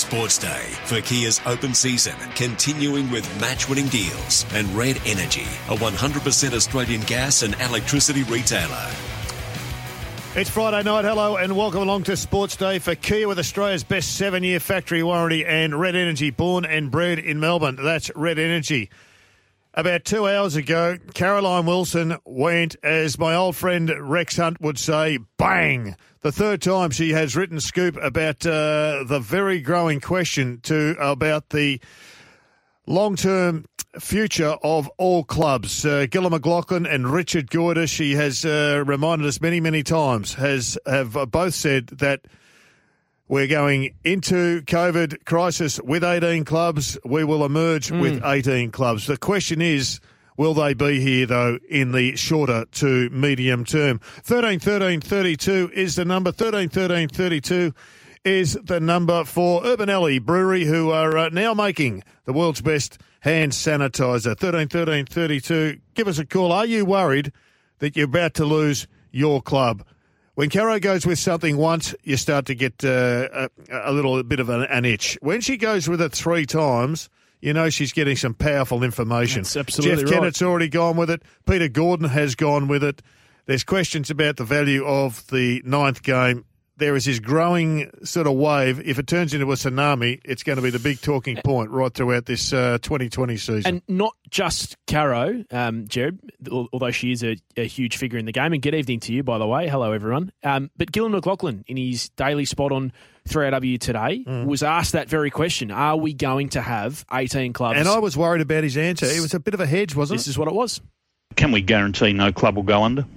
Sports Day for Kia's open season, continuing with match-winning deals and Red Energy, a 100% Australian gas and electricity retailer. It's Friday night. Hello and welcome along to Sports Day for Kia with Australia's best 7-year factory warranty and Red Energy, born and bred in Melbourne. That's Red Energy. About 2 hours ago, Caroline Wilson went, as my old friend Rex Hunt would say, bang. The third time she has written scoop about the very growing question about the long-term future of all clubs. Gilla McLaughlin and Richard Goyder, she has reminded us many, many times, have both said that we're going into COVID crisis with 18 clubs. We will emerge with 18 clubs. The question is, will they be here, though, in the shorter to medium term? 13-13-32 is the number. 13-13-32 is the number for Urban Alley Brewery, who are now making the world's best hand sanitizer. 13-13-32. Give us a call. Are you worried that you're about to lose your club? When Caro goes with something once, you start to get a little bit of an itch. When she goes with it 3 times, you know she's getting some powerful information. That's absolutely Jeff Kennett's already gone with it. Peter Gordon has gone with it. There's questions about the value of the 9th game. There is this growing sort of wave. If it turns into a tsunami, it's going to be the big talking point right throughout this 2020 season. And not just Caro, Jared, although she is a huge figure in the game. And good evening to you, by the way. Hello, everyone. But Gillon McLaughlin, in his daily spot on 3AW today, was asked that very question. Are we going to have 18 clubs? And I was worried about his answer. It was a bit of a hedge, wasn't it? This is what it was. Can we guarantee no club will go under?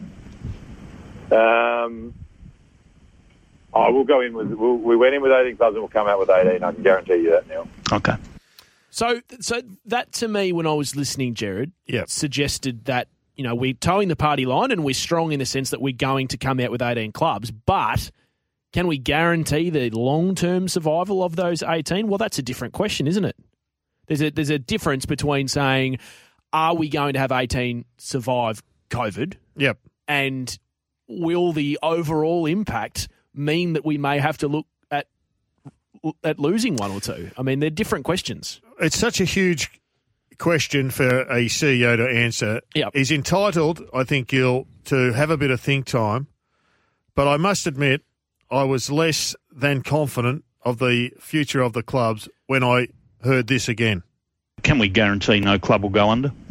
I will go in with. We went in with 18 clubs and we'll come out with 18. I can guarantee you that now. Okay. So that to me, when I was listening, Jared, suggested that we're towing the party line and we're strong in the sense that we're going to come out with 18 clubs, but can we guarantee the long-term survival of those 18? Well, that's a different question, isn't it? There's a difference between saying, are we going to have 18 survive COVID? Yep. And will the overall impact mean that we may have to look at losing 1 or 2? I mean, they're different questions. It's such a huge question for a CEO to answer. Yep. He's entitled, I think, Gil, to have a bit of think time. But I must admit, I was less than confident of the future of the clubs when I heard this again. Can we guarantee no club will go under?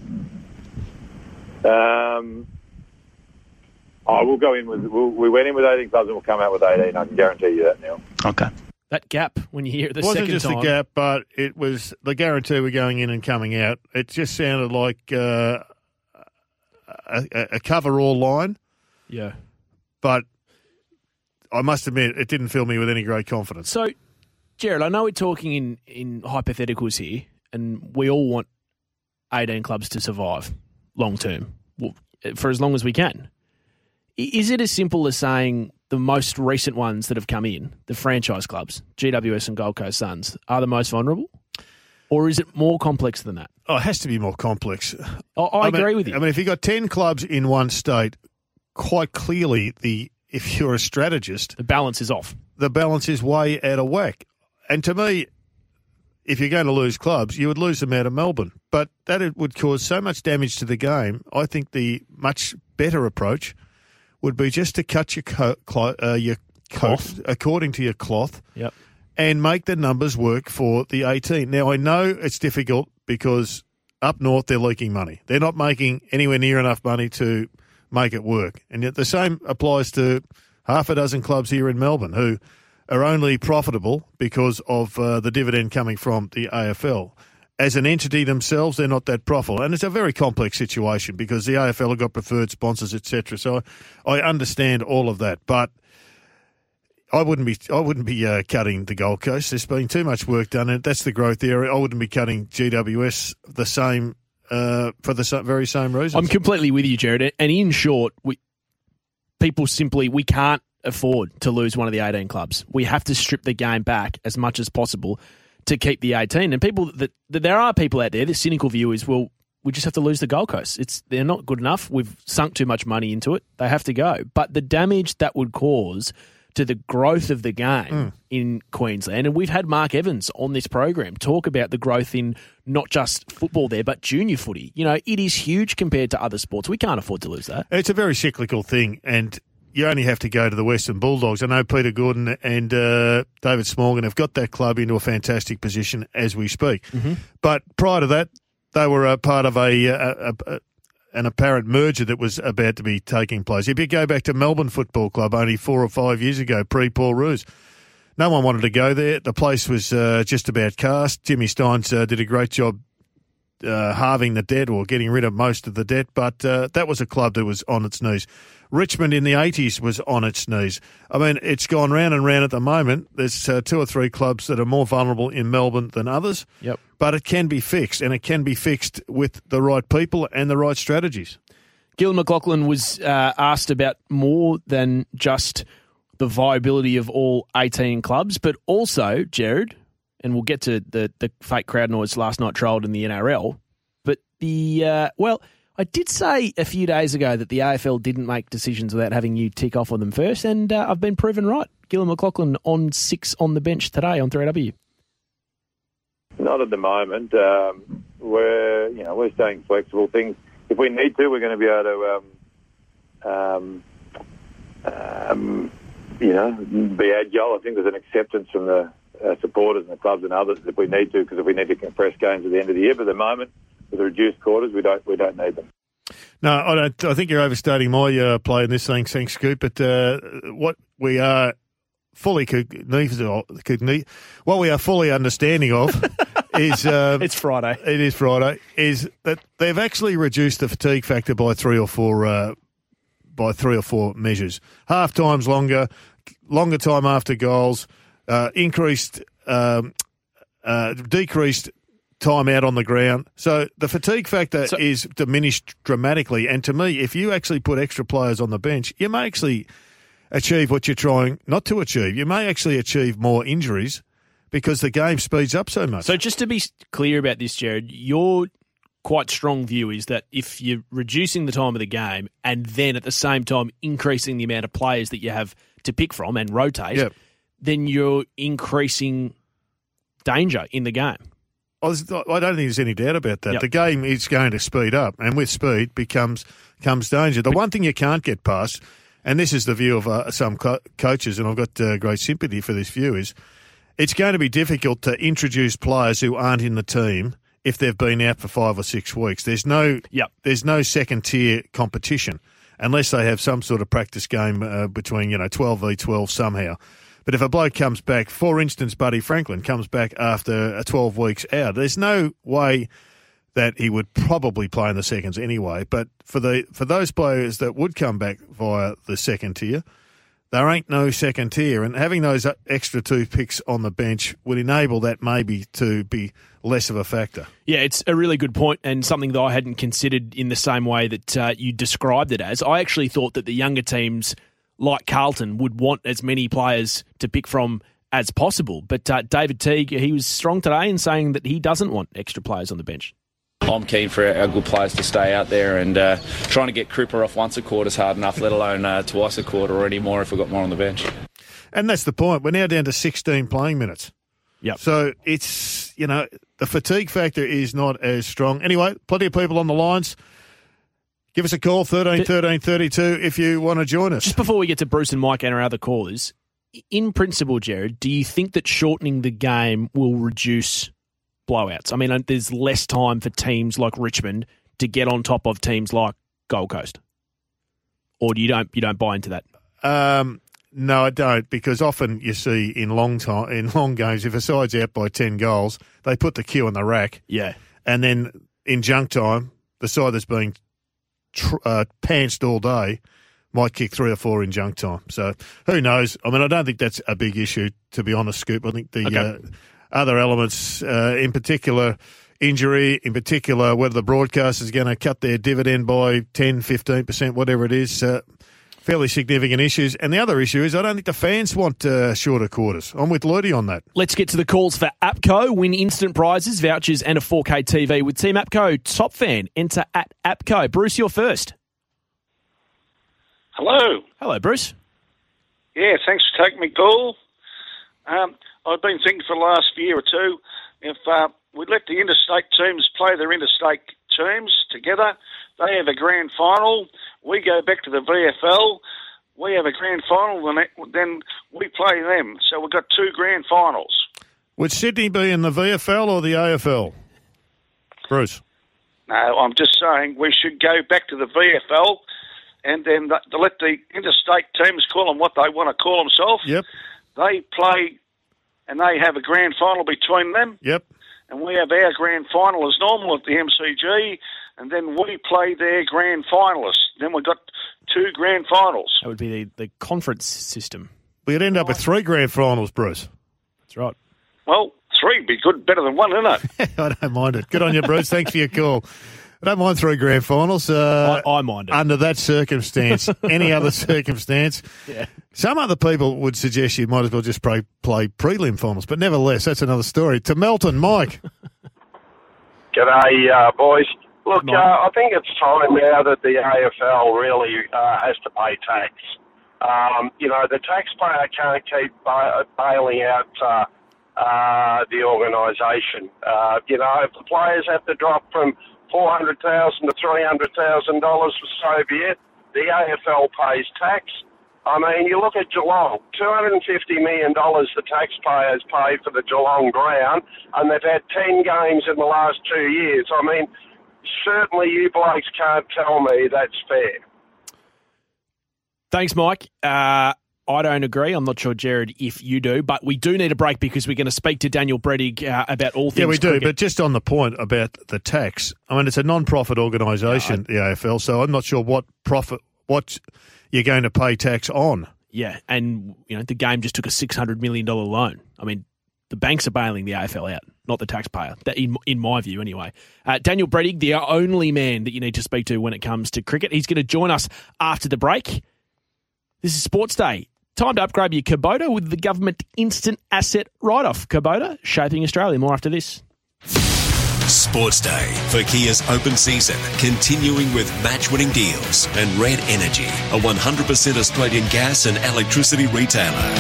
I will go in with. We went in with 18 clubs and we'll come out with 18. I can guarantee you that now. Okay. That gap when you hear it the second time. It wasn't just the gap, but it was the guarantee we're going in and coming out. It just sounded like a cover-all line. Yeah. But I must admit, it didn't fill me with any great confidence. So, Jared, I know we're talking in hypotheticals here, and we all want 18 clubs to survive long-term, for as long as we can. Is it as simple as saying the most recent ones that have come in, the franchise clubs, GWS and Gold Coast Suns, are the most vulnerable? Or is it more complex than that? Oh, it has to be more complex. I agree with you. I mean, if you've got 10 clubs in one state, quite clearly, if you're a strategist... the balance is off. The balance is way out of whack. And to me, if you're going to lose clubs, you would lose them out of Melbourne. But that would cause so much damage to the game. I think the much better approach would be just to cut your coat according to your cloth, and make the numbers work for the 18. Now, I know it's difficult because up north they're leaking money. They're not making anywhere near enough money to make it work. And yet the same applies to half a dozen clubs here in Melbourne who are only profitable because of the dividend coming from the AFL. As an entity themselves, they're not that profitable. And it's a very complex situation because the AFL have got preferred sponsors, etc. So I understand all of that. But I wouldn't be cutting the Gold Coast. There's been too much work done, and that's the growth area. I wouldn't be cutting GWS the same for the very same reasons. I'm completely with you, Jared. And in short, we can't afford to lose one of the 18 clubs. We have to strip the game back as much as possible to keep the 18. And there are people out there, the cynical view is, well, we just have to lose the Gold Coast. They're not good enough. We've sunk too much money into it. They have to go. But the damage that would cause to the growth of the game in Queensland. And we've had Mark Evans on this program talk about the growth in not just football there, but junior footy. You know, it is huge compared to other sports. We can't afford to lose that. It's a very cyclical thing, and you only have to go to the Western Bulldogs. I know Peter Gordon and David Smorgan have got that club into a fantastic position as we speak. Mm-hmm. But prior to that, they were a part of an apparent merger that was about to be taking place. If you go back to Melbourne Football Club only 4 or 5 years ago, pre-Paul Roos, no one wanted to go there. The place was just about cast. Jimmy Steins did a great job halving the debt or getting rid of most of the debt, but that was a club that was on its knees. Richmond in the 80s was on its knees. I mean, it's gone round and round at the moment. There's 2 or 3 clubs that are more vulnerable in Melbourne than others. Yep. But it can be fixed, and it can be fixed with the right people and the right strategies. Gillon McLachlan was asked about more than just the viability of all 18 clubs, but also, Jared, and we'll get to the fake crowd noise last night trialled in the NRL, but I did say a few days ago that the AFL didn't make decisions without having you tick off on them first, and I've been proven right. Gillon McLachlan on 6 on the bench today on 3AW. Not at the moment. We're staying flexible. Things, if we need to, we're going to be able to, be agile. I think there's an acceptance from the supporters and the clubs and others if we need to, because if we need to compress games at the end of the year. But at the moment, with the reduced quarters, we don't need them. No, I don't. I think you're overstating my play in this thing, thanks, Scoop. But what we are fully understanding of is it's Friday. It is Friday. Is that they've actually reduced the fatigue factor by 3 or 4 measures. Half times longer time after goals, decreased time out on the ground. So the fatigue factor is diminished dramatically. And to me, if you actually put extra players on the bench, you may actually achieve what you're trying not to achieve. You may actually achieve more injuries because the game speeds up so much. So just to be clear about this, Jared, your quite strong view is that if you're reducing the time of the game and then at the same time increasing the amount of players that you have to pick from and rotate, then you're increasing danger in the game. I don't think there's any doubt about that. Yep. The game is going to speed up, and with speed comes danger. The one thing you can't get past, and this is the view of some coaches, and I've got great sympathy for this view, is it's going to be difficult to introduce players who aren't in the team if they've been out for 5 or 6 weeks. There's no second-tier competition unless they have some sort of practice game between 12v12 somehow. But if a bloke comes back, for instance, Buddy Franklin comes back after 12 weeks out, there's no way that he would probably play in the seconds anyway. But for those players that would come back via the second tier, there ain't no second tier. And having those extra 2 picks on the bench would enable that maybe to be less of a factor. Yeah, it's a really good point and something that I hadn't considered in the same way that you described it as. I actually thought that the younger teams like Carlton would want as many players to pick from as possible. But David Teague, he was strong today in saying that he doesn't want extra players on the bench. I'm keen for our good players to stay out there, and trying to get Cripper off once a quarter is hard enough, let alone twice a quarter or any more if we've got more on the bench. And that's the point. We're now down to 16 playing minutes. Yep. So it's, the fatigue factor is not as strong. Anyway, plenty of people on the lines. Give us a call, 13 13 32, if you want to join us. Just before we get to Bruce and Mike and our other callers, in principle, Jared, do you think that shortening the game will reduce blowouts? I mean, there's less time for teams like Richmond to get on top of teams like Gold Coast, or you don't buy into that? No, I don't, because often you see in long games, if a side's out by 10 goals, they put the cue on the rack. Yeah, and then in junk time, the side that's being pantsed all day might kick 3 or 4 in junk time. So who knows? I mean, I don't think that's a big issue, to be honest, Scoop. I think the other elements, in particular injury, in particular whether the broadcast is going to cut their dividend by 10, 15%, whatever it is, fairly significant issues. And the other issue is I don't think the fans want shorter quarters. I'm with Ludi on that. Let's get to the calls for APCO. Win instant prizes, vouchers and a 4K TV with Team APCO. Top fan, enter at APCO. Bruce, you're first. Hello. Hello, Bruce. Yeah, thanks for taking my call. I've been thinking for the last year or two, if we let the interstate teams play their interstate teams together, they have a grand final, we go back to the VFL, we have a grand final, then we play them. So we've got 2 grand finals. Would Sydney be in the VFL or the AFL? Bruce? No, I'm just saying we should go back to the VFL and then to let the interstate teams call them what they want to call themselves. Yep. They play and they have a grand final between them. Yep. And we have our grand final as normal at the MCG, and then we play their grand finalists. Then we've got 2 grand finals. That would be the conference system. We'd end up with 3 grand finals, Bruce. That's right. Well, 3 would be good, better than 1, isn't it? I don't mind it. Good on you, Bruce. Thanks for your call. I don't mind 3 grand finals. I mind it. Under that circumstance, any other circumstance. Yeah. Some other people would suggest you might as well just play prelim finals, but nevertheless, that's another story. To Melton, Mike. G'day, boys. Look, Mike. I think it's time now that the AFL really has to pay tax. The taxpayer can't keep bailing out the organisation. If the players have to drop from $400,000 to $300,000 for so be it. The AFL pays tax. I mean, you look at Geelong, $250 million the taxpayers pay for the Geelong ground, and they've had 10 games in the last 2 years. I mean, certainly you blokes can't tell me that's fair. Thanks, Mike. I don't agree. I'm not sure, Jared, if you do. But we do need a break because we're going to speak to Daniel Bredig about all things. Yeah, we do. cricket. But just on the point about the tax, I mean, it's a non-profit organisation, the AFL, so I'm not sure what you're going to pay tax on. Yeah, and the game just took a $600 million loan. I mean, the banks are bailing the AFL out, not the taxpayer, in my view anyway. Daniel Bredig, the only man that you need to speak to when it comes to cricket. He's going to join us after the break. This is Sports Day. Time to upgrade your Kubota with the government instant asset write-off. Kubota, shaping Australia. More after this. Sports Day for Kia's open season, continuing with match-winning deals and Red Energy, a 100% Australian gas and electricity retailer.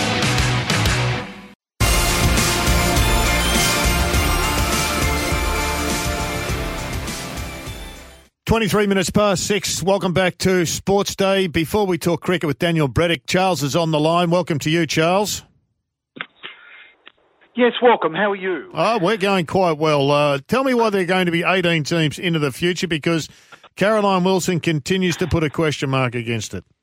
23 minutes past 6. Welcome back to Sports Day. Before we talk cricket with Daniel Bredig, Charles is on the line. Welcome to you, Charles. Yes, welcome. How are you? Oh, we're going quite well. Tell me why there are going to be 18 teams into the future, because Caroline Wilson continues to put a question mark against it.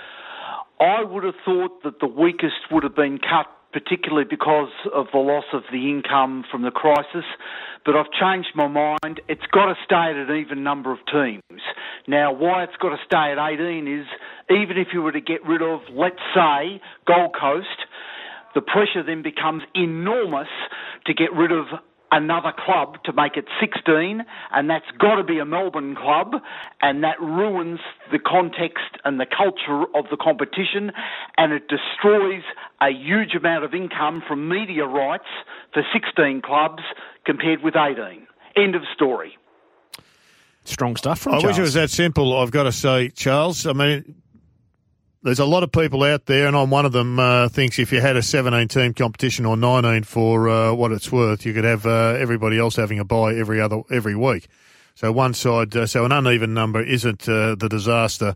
I would have thought that the weakest would have been cut, particularly because of the loss of the income from the crisis. But I've changed my mind. It's got to stay at an even number of teams. Now, why it's got to stay at 18 is, even if you were to get rid of, let's say, Gold Coast, the pressure then becomes enormous to get rid of another club to make it 16, and that's got to be a Melbourne club, and that ruins the context and the culture of the competition, and it destroys a huge amount of income from media rights for 16 clubs compared with 18. End of story. Strong stuff from Charles. I wish it was that simple, I've got to say, Charles. I mean, there's a lot of people out there, and I'm one of them, thinks if you had a 17-team competition or 19 for what it's worth, you could have everybody else having a bye every week. So one side, so an uneven number isn't the disaster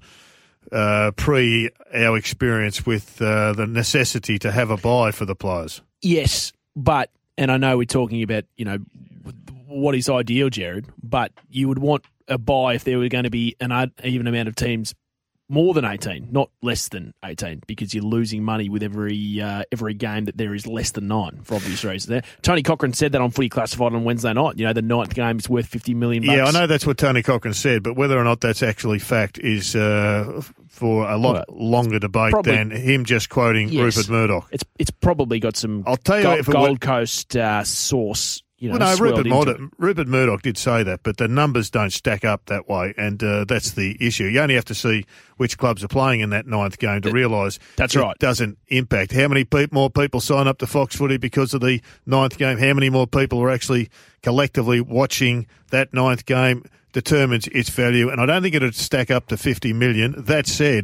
pre our experience with the necessity to have a bye for the players. Yes, but, and I know we're talking about, what is ideal, Jared, but you would want a bye if there were going to be an even amount of teams more than 18, not less than 18, because you're losing money with every game that there is less than 9, for obvious reasons there. Tony Cochrane said that on Footy Classified on Wednesday night. The 9th game is worth $50 million. Yeah, I know that's what Tony Cochrane said, but whether or not that's actually fact is for a lot longer debate than him just quoting Rupert Murdoch. It's probably got some Gold Coast source. Rupert Murdoch did say that, but the numbers don't stack up that way, and that's the issue. You only have to see which clubs are playing in that 9th game to realise it doesn't impact. How many more people sign up to Fox Footy because of the 9th game? How many more people are actually collectively watching that 9th game determines its value, and I don't think it would stack up to $50 million. That said,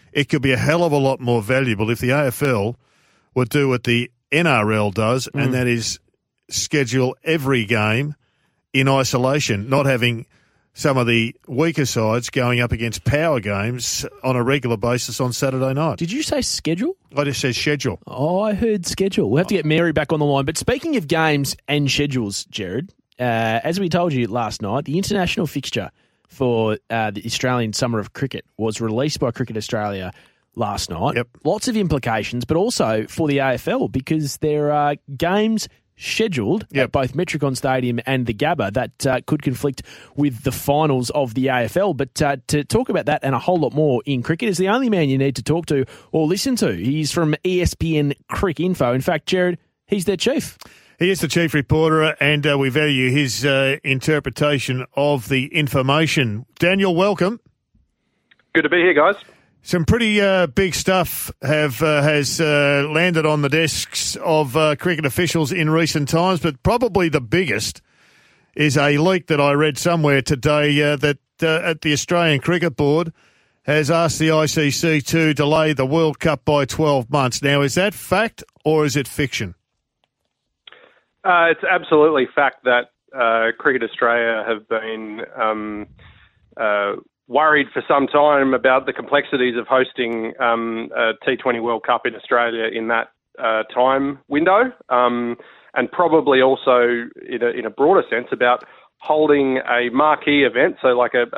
it could be a hell of a lot more valuable if the AFL would do what the NRL does, and that is schedule every game in isolation, not having some of the weaker sides going up against power games on a regular basis on Saturday night. Did you say schedule? I just said schedule. Oh, I heard schedule. We'll have to get Mary back on the line. But speaking of games and schedules, Jared, as we told you last night, the international fixture for the Australian Summer of Cricket was released by Cricket Australia last night. Yep. Lots of implications, but also for the AFL because there are games scheduled at both Metricon Stadium and the Gabba that could conflict with the finals of the AFL. But to talk about that and a whole lot more in cricket is the only man you need to talk to or listen to. He's from ESPN Crick Info. In fact, Jared, he's their chief. He is the chief reporter, and we value his interpretation of the information. Daniel, welcome. Good to be here, guys. Some pretty big stuff has landed on the desks of cricket officials in recent times, but probably the biggest is a leak that I read somewhere today that at the Australian Cricket Board has asked the ICC to delay the World Cup by 12 months. Now, is that fact or is it fiction? It's absolutely fact that Cricket Australia have been worried for some time about the complexities of hosting a T20 World Cup in Australia in that time window, and probably also in a broader sense about holding a marquee event, so like a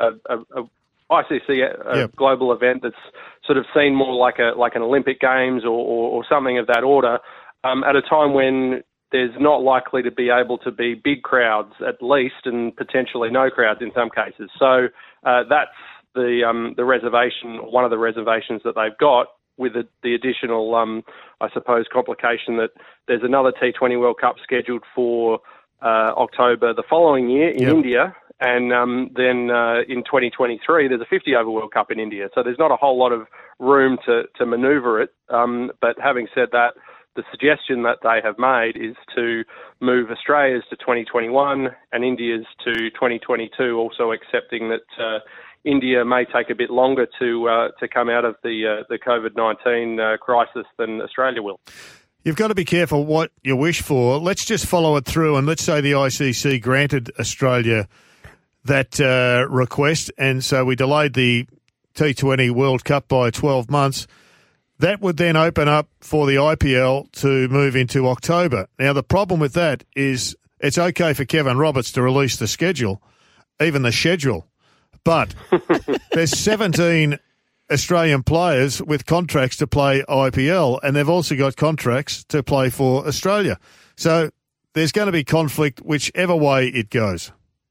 ICC global event that's sort of seen more like an Olympic Games or something of that order, at a time when there's not likely to be able to be big crowds at least, and potentially no crowds in some cases. So that's the reservation, one of the reservations that they've got, with the additional, I suppose, complication that there's another T20 World Cup scheduled for October the following year in India, and then in 2023 there's a 50-over World Cup in India. So there's not a whole lot of room to manoeuvre it. But having said that, the suggestion that they have made is to move Australia's to 2021 and India's to 2022, also accepting that India may take a bit longer to come out of the COVID-19 crisis than Australia will. You've got to be careful what you wish for. Let's just follow it through, and let's say the ICC granted Australia that request, and so we delayed the T20 World Cup by 12 months. That would then open up for the IPL to move into October. Now, the problem with that is it's okay for Kevin Roberts to release the schedule, even the schedule, but there's 17 Australian players with contracts to play IPL, and they've also got contracts to play for Australia. So there's going to be conflict whichever way it goes.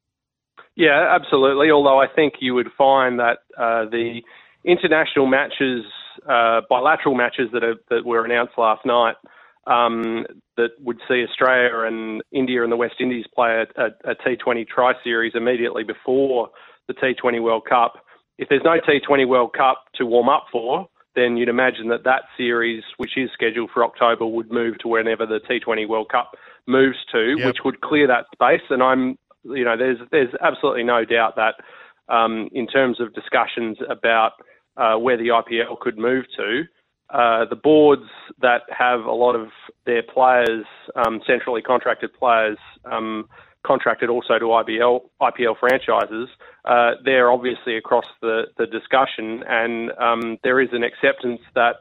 Yeah, absolutely, although I think you would find that the international matches, bilateral matches that were announced last night, that would see Australia and India and the West Indies play a T20 tri-series immediately before the T20 World Cup. If there's no T20 World Cup to warm up for, then you'd imagine that series, which is scheduled for October, would move to whenever the T20 World Cup moves to, which would clear that space. And there's absolutely no doubt that in terms of discussions about where the IPL could move to, the boards that have a lot of their players, centrally contracted players, contracted also to IPL franchises, they're obviously across the discussion, and there is an acceptance that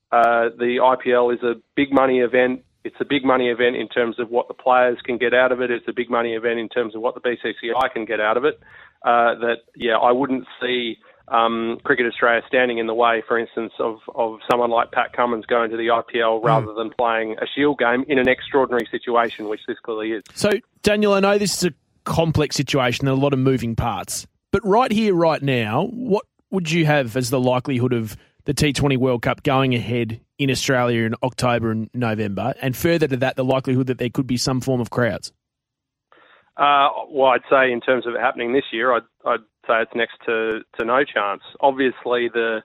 the IPL is a big money event. It's a big money event in terms of what the players can get out of it. It's a big money event in terms of what the BCCI can get out of it. I wouldn't see Cricket Australia standing in the way, for instance, of someone like Pat Cummins going to the IPL rather than playing a Shield game in an extraordinary situation, which this clearly is. So, Daniel, I know this is a complex situation and a lot of moving parts, but right here, right now, what would you have as the likelihood of the T20 World Cup going ahead in Australia in October and November, and further to that, the likelihood that there could be some form of crowds? Well, I'd say in terms of it happening this year, I'd say it's next to no chance. Obviously, the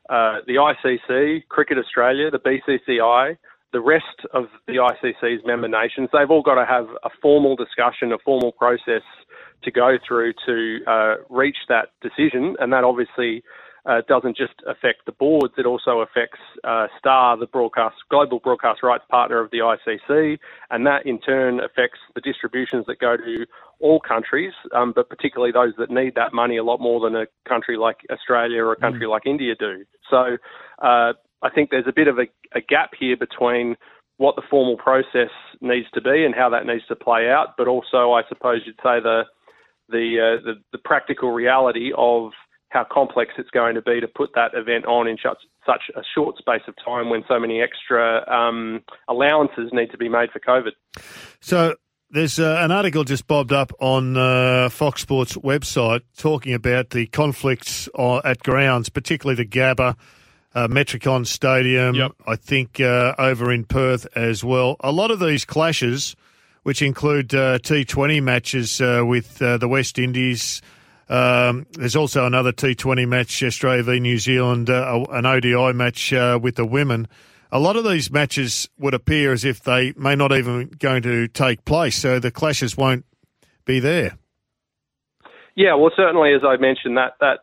ICC, Cricket Australia, the BCCI, the rest of the ICC's member nations, they've all got to have a formal discussion, a formal process to go through to reach that decision, and that obviously doesn't just affect the boards, it also affects Star, the global broadcast rights partner of the ICC, and that in turn affects the distributions that go to all countries, but particularly those that need that money a lot more than a country like Australia or a country like India do. So I think there's a bit of a gap here between what the formal process needs to be and how that needs to play out, but also I suppose you'd say the practical reality of how complex it's going to be to put that event on in such a short space of time when so many extra allowances need to be made for COVID. So there's an article just bobbed up on Fox Sports website talking about the conflicts at grounds, particularly the Gabba, Metricon Stadium, yep. I think over in Perth as well. A lot of these clashes, which include T20 matches with the West Indies. There's also another T20 match, Australia v New Zealand, an ODI match with the women. A lot of these matches would appear as if they may not even going to take place, so the clashes won't be there. Yeah, well, certainly, as I mentioned, that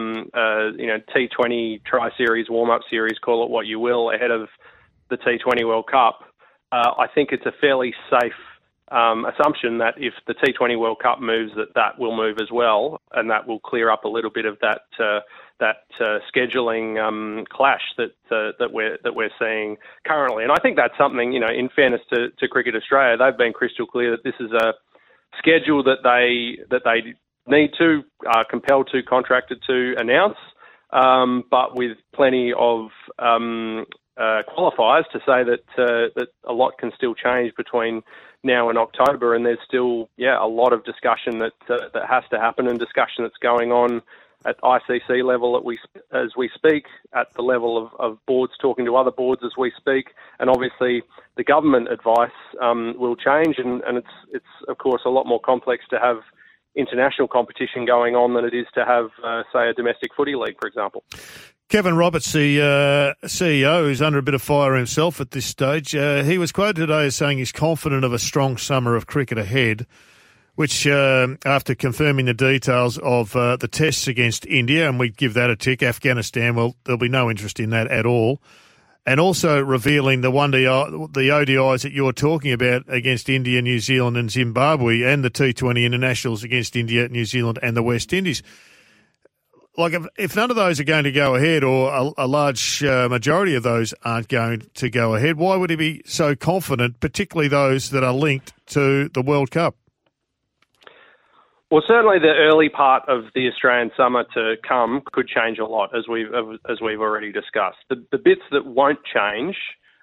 T20 tri-series, warm-up series, call it what you will, ahead of the T20 World Cup, I think it's a fairly safe assumption that if the T20 World Cup moves, that will move as well, and that will clear up a little bit of that scheduling clash that we're seeing currently. And I think that's something, in fairness to Cricket Australia, they've been crystal clear that this is a schedule that they need to, are compelled to, contracted to announce, but with plenty of qualifiers to say that a lot can still change between now and October, and there's still a lot of discussion that has to happen, and discussion that's going on at ICC level as we speak, at the level of boards talking to other boards as we speak, and obviously the government advice will change, and it's of course a lot more complex to have international competition going on than it is to have, say, a domestic footy league, for example. Kevin Roberts, the CEO, who's under a bit of fire himself at this stage, he was quoted today as saying he's confident of a strong summer of cricket ahead, which, after confirming the details of the tests against India, and we give that a tick, Afghanistan, well, there'll be no interest in that at all, and also revealing the ODIs that you're talking about against India, New Zealand and Zimbabwe, and the T20 internationals against India, New Zealand and the West Indies. Like, if none of those are going to go ahead, or a large majority of those aren't going to go ahead, why would he be so confident, particularly those that are linked to the World Cup? Well, certainly the early part of the Australian summer to come could change a lot, as we've already discussed. The bits that won't change,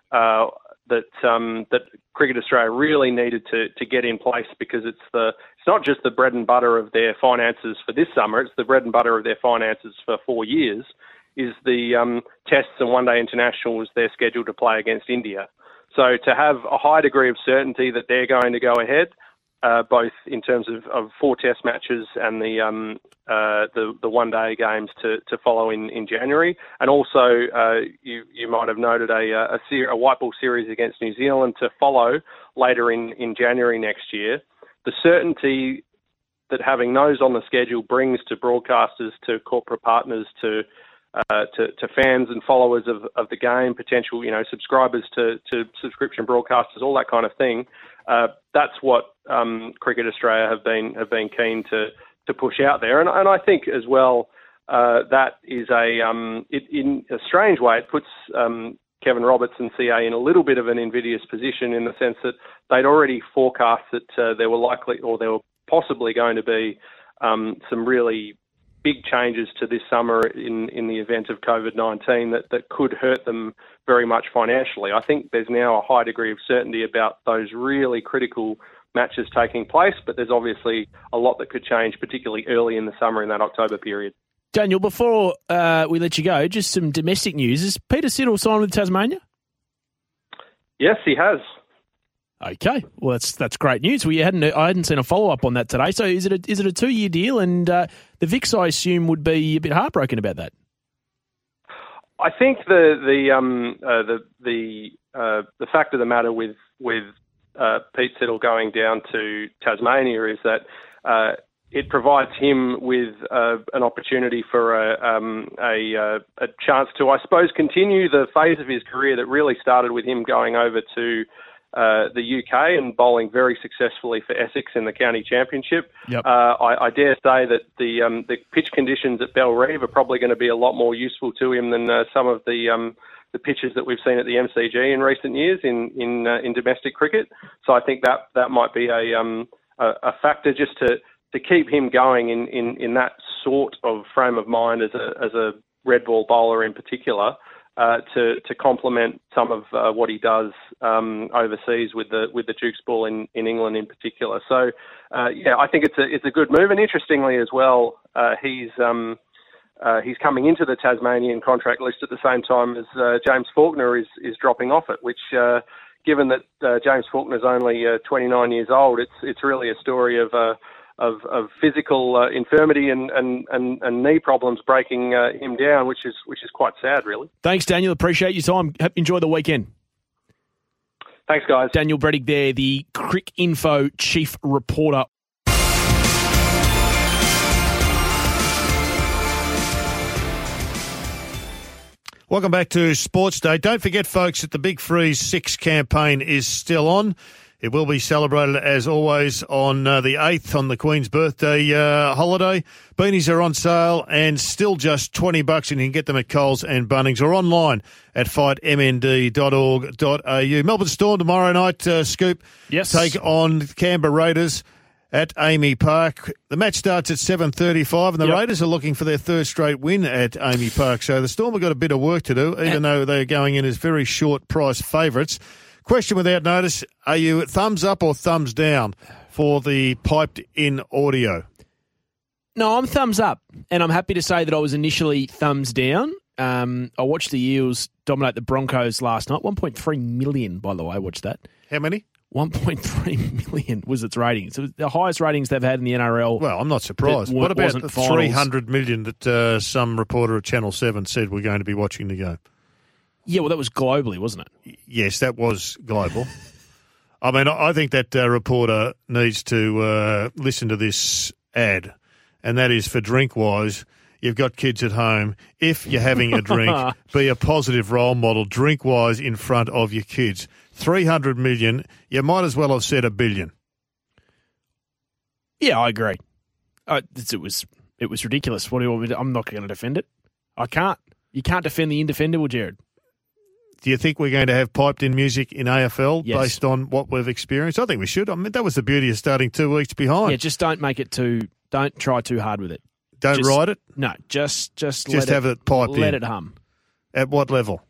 that Cricket Australia really needed to get in place, because it's not just the bread and butter of their finances for this summer, it's the bread and butter of their finances for 4 years, is the tests and one-day internationals they're scheduled to play against India. So to have a high degree of certainty that they're going to go ahead, both in terms of 4 test matches and the one-day games to follow in January, and also you might have noted a white ball series against New Zealand to follow later in January next year. The certainty that having those on the schedule brings to broadcasters, to corporate partners, to fans and followers of the game, potential subscribers to subscription broadcasters, all that kind of thing. That's what Cricket Australia have been keen to push out there, and I think as well that is in a strange way it puts Kevin Roberts and CA in a little bit of an invidious position, in the sense that they'd already forecast that there were possibly going to be some really big changes to this summer in the event of COVID-19 that could hurt them very much financially. I think there's now a high degree of certainty about those really critical matches taking place, but there's obviously a lot that could change, particularly early in the summer in that October period. Daniel, before we let you go, just some domestic news. Has Peter Siddle signed with Tasmania? Yes, he has. Okay, well that's great news. I hadn't seen a follow up on that today. So is it a 2-year deal? And the Vicks, I assume, would be a bit heartbroken about that. I think the fact of the matter with Pete Siddle going down to Tasmania is that it provides him with an opportunity for a chance to, I suppose, continue the phase of his career that really started with him going over to the UK and bowling very successfully for Essex in the county championship. Yep. I dare say that the pitch conditions at Bellerive are probably going to be a lot more useful to him than some of the pitches that we've seen at the MCG in recent years in domestic cricket. So I think that might be a factor just to keep him going in that sort of frame of mind as a red ball bowler in particular, to complement some of what he does overseas with the Dukes ball in England in particular. So I think it's a good move, and interestingly as well, he's coming into the Tasmanian contract list at the same time as James Faulkner is dropping off it, which given that James Faulkner's only 29 years old, it's really a story of physical infirmity and knee problems breaking him down, which is quite sad, really. Thanks, Daniel. Appreciate your time. Enjoy the weekend. Thanks, guys. Daniel Brettig there, the Cricinfo chief reporter. Welcome back to Sports Day. Don't forget, folks, that the Big Freeze 6 campaign is still on. It will be celebrated, as always, on the 8th, on the Queen's birthday holiday. Beanies are on sale and still just $20, and you can get them at Coles and Bunnings or online at fightmnd.org.au. Melbourne Storm tomorrow night, Scoop. Yes. Take on Canberra Raiders at Amy Park. The match starts at 7:35, and the Raiders are looking for their third straight win at Amy Park. So the Storm have got a bit of work to do, even though they're going in as very short price favourites. Question without notice, are you thumbs up or thumbs down for the piped-in audio? No, I'm thumbs up, and I'm happy to say that I was initially thumbs down. I watched the Eels dominate the Broncos last night. 1.3 million, by the way, I watched that. How many? 1.3 million was its ratings. It was the highest ratings they've had in the NRL. Well, I'm not surprised. What about the 300 million that some reporter at Channel 7 said we're going to be watching the game? Yeah, well, that was globally, wasn't it? Yes, that was global. I mean, I think that reporter needs to listen to this ad, and that is for Drinkwise. You've got kids at home. If you're having a drink, be a positive role model. Drinkwise in front of your kids. 300 million, you might as well have said $1 billion. Yeah, I agree. It was ridiculous. What do you want me to do? I'm not going to defend it. I can't. You can't defend the indefendable, Jared. Do you think we're going to have piped-in music in AFL based on what we've experienced? I think we should. I mean, that was the beauty of starting 2 weeks behind. Yeah, just don't try too hard with it. Don't write it? No, just have it piped in. Let it hum. At what level?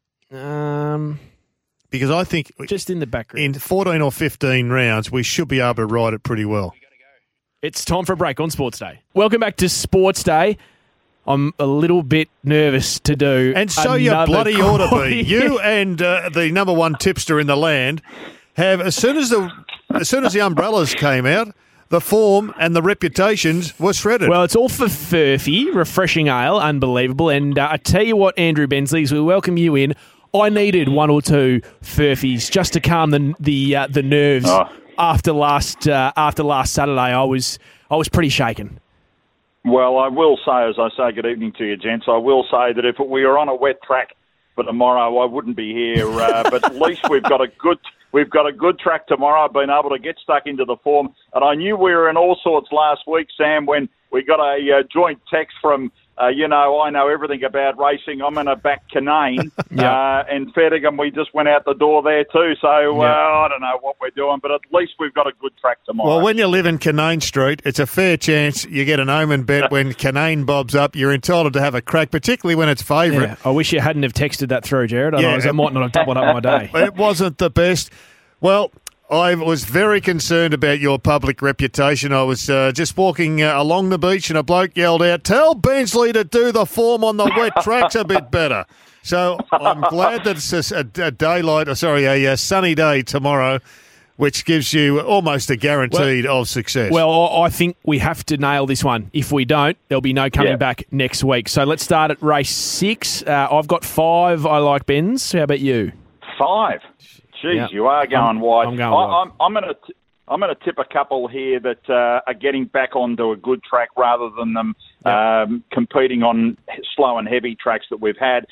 Because I think just in the background. In 14 or 15 rounds, we should be able to write it pretty well. It's time for a break on Sports Day. Welcome back to Sports Day. I'm a little bit nervous to do. And so you bloody ought to be. You and the number one tipster in the land have, as soon as the umbrellas came out, the form and the reputations were shredded. Well, it's all for Furphy, refreshing ale, unbelievable. And I tell you what, Andrew Bensley, as we welcome you in, I needed one or two Furfies just to calm the nerves. After last Saturday. I was pretty shaken. Well, I will say, as I say, good evening to you, gents. I will say that if we were on a wet track for tomorrow, I wouldn't be here. But at least we've got a good track tomorrow. I've been able to get stuck into the form, and I knew we were in all sorts last week, Sam, when we got a joint text from. I know everything about racing. I'm going to back Canane and Fettigan. We just went out the door there too. So I don't know what we're doing, but at least we've got a good track tomorrow. Well, when you live in Canane Street, it's a fair chance you get an omen bet when Canane bobs up. You're entitled to have a crack, particularly when it's favourite. Yeah. I wish you hadn't have texted that through, Jared. Otherwise, I might not have doubled up my day. It wasn't the best. Well, I was very concerned about your public reputation. I was just walking along the beach and a bloke yelled out, "Tell Bensley to do the form on the wet tracks a bit better." So I'm glad that it's a sunny day tomorrow, which gives you almost a guaranteed of success. Well, I think we have to nail this one. If we don't, there'll be no coming back next week. So let's start at race 6. I've got 5. I like Ben's. How about you? 5. Jeez, you are going wide. I'm going wide. I'm going to tip a couple here that are getting back onto a good track rather than them competing on slow and heavy tracks that we've had.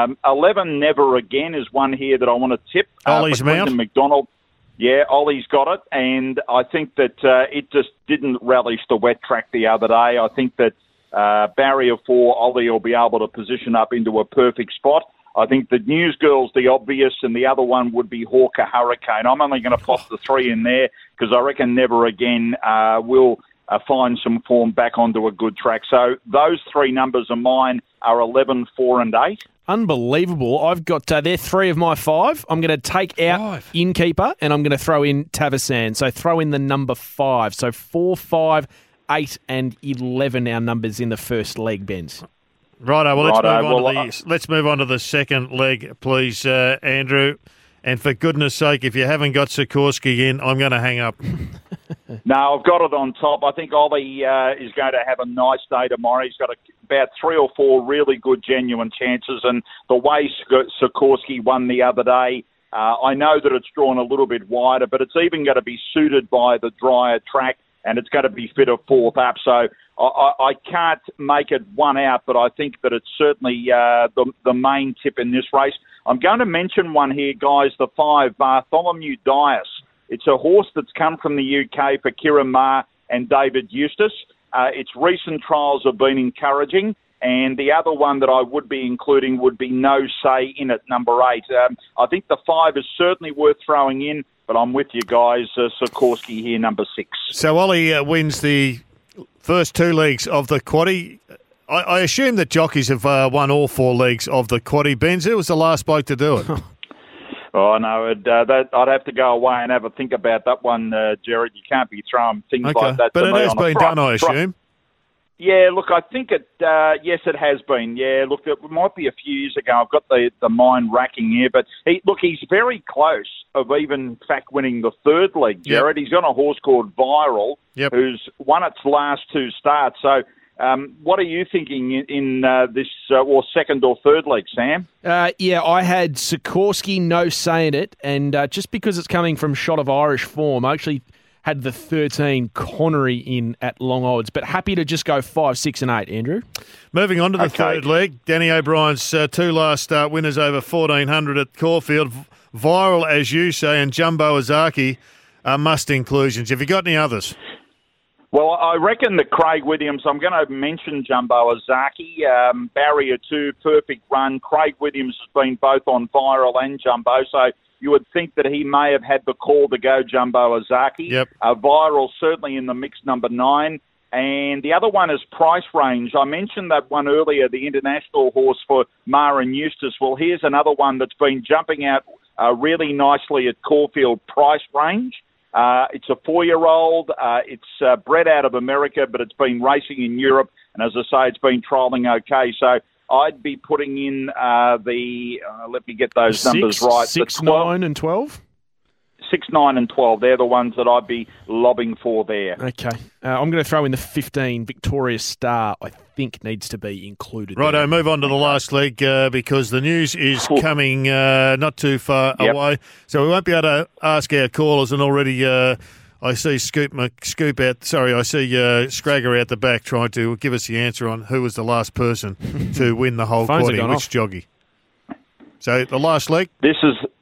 11 Never Again is one here that I want to tip. Ollie's Mount. McDonald. Yeah, Ollie's got it, and I think that it just didn't relish the wet track the other day. I think that barrier 4, Ollie will be able to position up into a perfect spot. I think the Newsgirl's the obvious, and the other one would be Hawker Hurricane. I'm only going to pop the 3 in there because I reckon Never Again will find some form back onto a good track. So those 3 numbers of mine are 11, 4 and 8. Unbelievable. I've got, they're 3 of my 5. I'm going to take out Innkeeper and I'm going to throw in Tavasan. So throw in the number 5. So 4, 5, 8 and 11 our numbers in the first leg, Benz. Righto, well, let's move on to the second leg, please, Andrew. And for goodness sake, if you haven't got Sikorsky in, I'm going to hang up. No, I've got it on top. I think Ollie is going to have a nice day tomorrow. He's got about 3 or 4 really good, genuine chances. And the way Sikorsky won the other day, I know that it's drawn a little bit wider, but it's even going to be suited by the drier track, and it's going to be fitter 4th up. So I can't make it one out, but I think that it's certainly the main tip in this race. I'm going to mention one here, guys, the 5, Bartholomew Dias. It's a horse that's come from the UK for Kieran Maher and David Eustace. Its recent trials have been encouraging, and the other one that I would be including would be No Say In at number 8. I think the 5 is certainly worth throwing in, but I'm with you guys. Sikorsky here, number 6. So Ollie wins the first 2 legs of the quaddie. I assume that jockeys have won all 4 legs of the quaddie. Benz, who was the last bloke to do it? Oh, no, I'd have to go away and have a think about that one, Jared. You can't be throwing things like that. But it has been done, I assume. Yeah, look, I think yes, it has been. Yeah, look, it might be a few years ago. I've got the mind racking here, but he's very close of even, in fact, winning the 3rd leg, Jared. Yep. He's got a horse called Viral, who's won its last 2 starts. So what are you thinking in this or 2nd or 3rd leg, Sam? I had Sikorsky, No Saying It, and just because it's coming from Shot of Irish form, I actually had the 13 Connery in at long odds, but happy to just go 5, 6 and 8, Andrew. Moving on to the 3rd leg, Danny O'Brien's 2 last start winners over 1,400 at Caulfield. Viral, as you say, and Jumbo Ozaki are must inclusions. Have you got any others? Well, I reckon that Craig Williams, I'm going to mention Jumbo Ozaki, barrier 2, perfect run. Craig Williams has been both on Viral and Jumbo, so you would think that he may have had the call to go Jumbo Ozaki. Yep. Viral certainly in the mix, number 9. And the other one is Price Range. I mentioned that one earlier, the international horse for Maher and Eustace. Well, here's another one that's been jumping out really nicely at Caulfield, Price Range. It's a 4-year-old. It's bred out of America, but it's been racing in Europe. And as I say, it's been trialling okay. So I'd be putting in let me get those numbers right. 6, 9 and 12? 6, 9 and 12. They're the ones that I'd be lobbing for there. Okay. I'm going to throw in the 15, Victoria Star, I think needs to be included. Righto, move on to the last leg because the news is coming not too far away. So we won't be able to ask our callers, and already I see Scragger out the back trying to give us the answer on who was the last person to win the whole quaddie, which jockey. So the last leg? This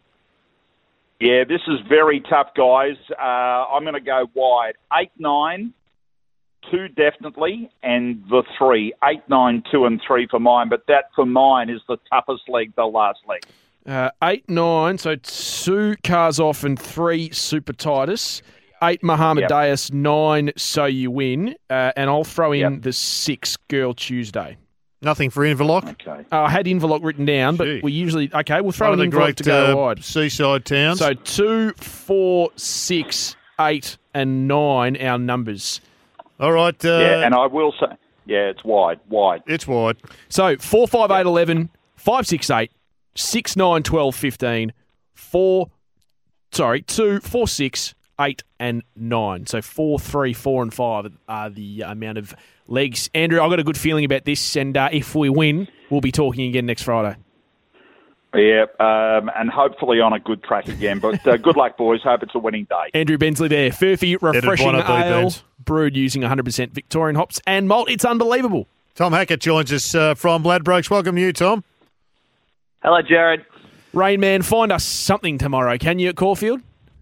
is very tough, guys. I'm going to go wide. 8, 9, 2 definitely, and the 3. 8, 9, 2 and 3 for mine, but that for mine is the toughest leg, the last leg. 8, 9, so 2 Cars Off and 3 Super Titus. 8 Muhammad Dias, 9 So You Win, and I'll throw in the 6 Girl Tuesday. Nothing for Inverloch? Okay. I had Inverloch written down, but we usually... Okay, we'll throw an Inverloch to go wide. Seaside towns. So 2, 4, 6, 8 and 9, our numbers. All right. And I will say... Yeah, it's wide. It's wide. So 4, 5, 8, 11, 5, 6, 8, 6, 9, 12, 15, 2, 4, 6, 8 and 9. So 4, 3, 4 and 5 are the amount of legs. Andrew, I've got a good feeling about this, and if we win, we'll be talking again next Friday. Yeah, and hopefully on a good track again. But good luck, boys. Hope it's a winning day. Andrew Bensley there. Furphy Refreshing Ale, brewed using 100% Victorian hops and malt. It's unbelievable. Tom Hackett joins us from Ladbrokes. Welcome to you, Tom. Hello, Jared. Rain Man, find us something tomorrow, can you, at Caulfield?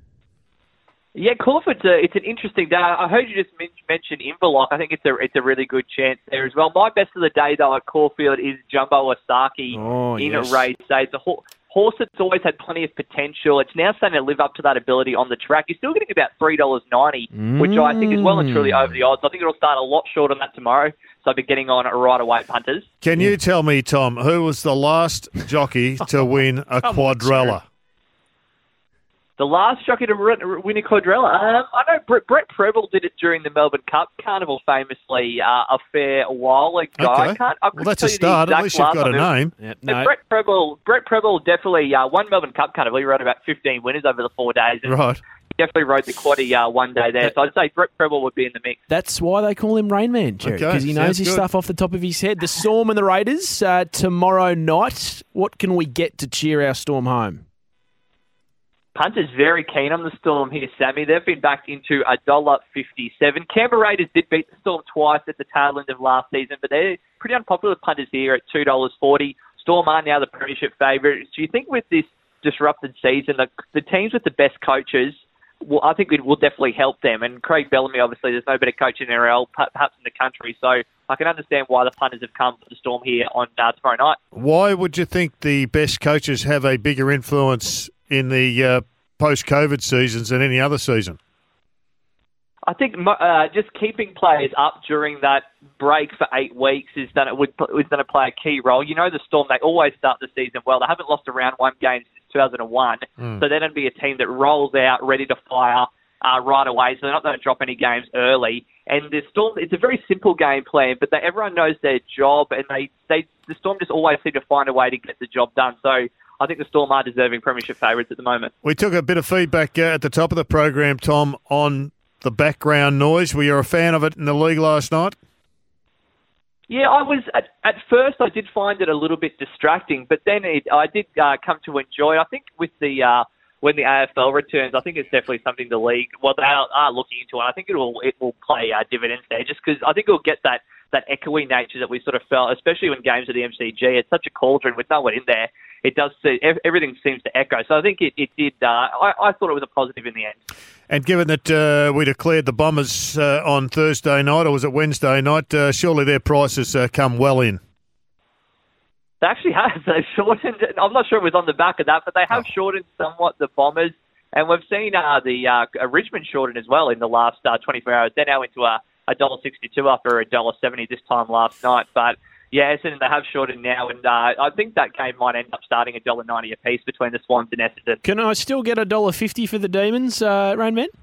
Yeah, Caulfield's it's an interesting day. I heard you just mention Inverloch. I think it's a really good chance there as well. My best of the day, though, at Caulfield is Jumbo Osaki in a race day. It's a horse that's always had plenty of potential. It's now starting to live up to that ability on the track. You're still getting about $3.90, which I think is well and truly over the odds. I think it'll start a lot short on that tomorrow, so I'll be getting on right away, punters. Can you tell me, Tom, who was the last jockey to win a quadrella? The last jockey to win a quadrella? I know Brett Preble did it during the Melbourne Cup Carnival famously a fair while ago. Okay. Well, that's a start. At least you've got a name. Yeah, no. Brett Preble definitely won Melbourne Cup Carnival. He rode about 15 winners over the 4 days. And right. He definitely rode the quaddie one day there. So I'd say Brett Preble would be in the mix. That's why they call him Rain Man, Jerry, because he knows his stuff off the top of his head. The Storm and the Raiders tomorrow night. What can we get to cheer our Storm home? Punter's very keen on the Storm here, Sammy. They've been backed into $1.57. Canberra Raiders did beat the Storm twice at the tail end of last season, but they're pretty unpopular punters here at $2.40. Storm are now the premiership favourites. Do you think with this disrupted season, the teams with the best coaches, I think it will definitely help them? And Craig Bellamy, obviously, there's no better coach in NRL, perhaps in the country. So I can understand why the punters have come for the Storm here on tomorrow night. Why would you think the best coaches have a bigger influence in the post-COVID seasons than any other season? I think just keeping players up during that break for 8 weeks is going to play a key role. You know, the Storm, they always start the season well. They haven't lost a round one game since 2001, so they're going to be a team that rolls out ready to fire right away, so they're not going to drop any games early. And the Storm, it's a very simple game plan, but everyone knows their job, and the Storm just always seem to find a way to get the job done. So I think the Storm are deserving premiership favourites at the moment. We took a bit of feedback at the top of the program, Tom, on the background noise. Were you a fan of it in the league last night? Yeah, I was. At first, I did find it a little bit distracting, but then I did come to enjoy it. I think with the when the AFL returns, I think it's definitely something the league, well, they are looking into it. I think it will play dividends there, just because I think it'll get that echoey nature that we sort of felt, especially when games at the MCG. It's such a cauldron with no one in there. It does everything seems to echo. So I think it did. I thought it was a positive in the end. And given that we declared the Bombers on Thursday night, or was it Wednesday night, surely their prices come well in. They actually have. They've shortened. I'm not sure it was on the back of that, but they have shortened somewhat the Bombers. And we've seen the Richmond shorten as well in the last 24 hours. They're now into $1.62 after $1.70 this time last night. But yeah, Essendon, they have shortened now, and I think that game might end up starting $1.90 a piece between the Swans and Essendon. Can I still get $1.50 for the Demons, Rain Man?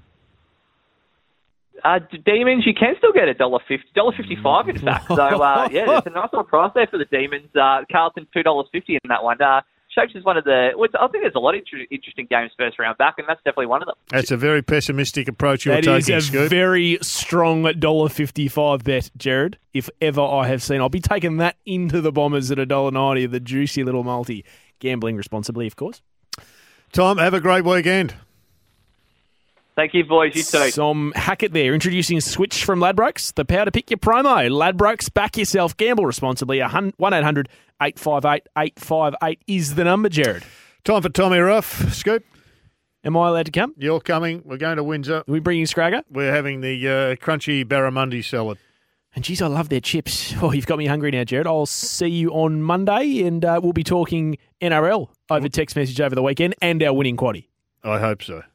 Demons, you can still get $1.55 in fact. So yeah, there's a nice little price there for the Demons. Carlton $2.50 in that one. Shapes is one of the. I think there's a lot of interesting games first round back, and that's definitely one of them. That's a very pessimistic approach you're taking, That is a Scoop. very strong $1.55 bet, Jared. If ever I have seen, I'll be taking that into the Bombers at $1.90. The juicy little multi. Gambling responsibly, of course. Tom, have a great weekend. Thank you, boys. You too. Tom Hackett there, introducing a switch from Ladbrokes. The power to pick your promo. Ladbrokes, back yourself. Gamble responsibly. 1-800-858-858 is the number, Jared. Time for Tommy Ruff. Scoop. Am I allowed to come? You're coming. We're going to Windsor. Are we bringing Scragger? We're having the crunchy barramundi salad. And geez, I love their chips. Oh, you've got me hungry now, Jared. I'll see you on Monday, and we'll be talking NRL over text message over the weekend and our winning quaddie. I hope so.